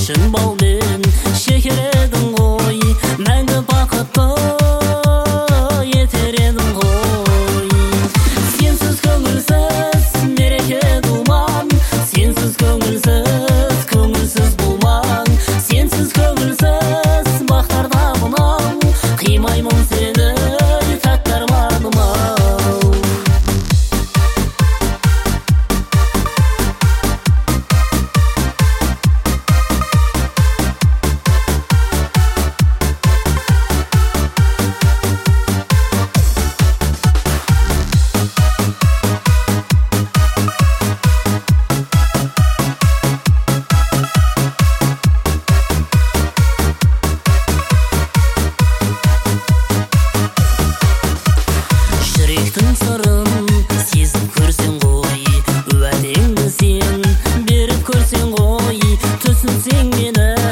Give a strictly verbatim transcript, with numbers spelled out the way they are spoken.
шын балмен шекер едің ғой, мәңгі бақытты етер едің ғой. Сенсіз көңілсіз мереке думан, сенсіз көңілсіз көңілсіз болман, сенсіз көңілсіз бақтарда мынау, қимаймын сені тәтті арманыма. Жүректің сырын сезіп көрсең ғой, уәдеңді сен беріп көрсең ғой, түсінсең мені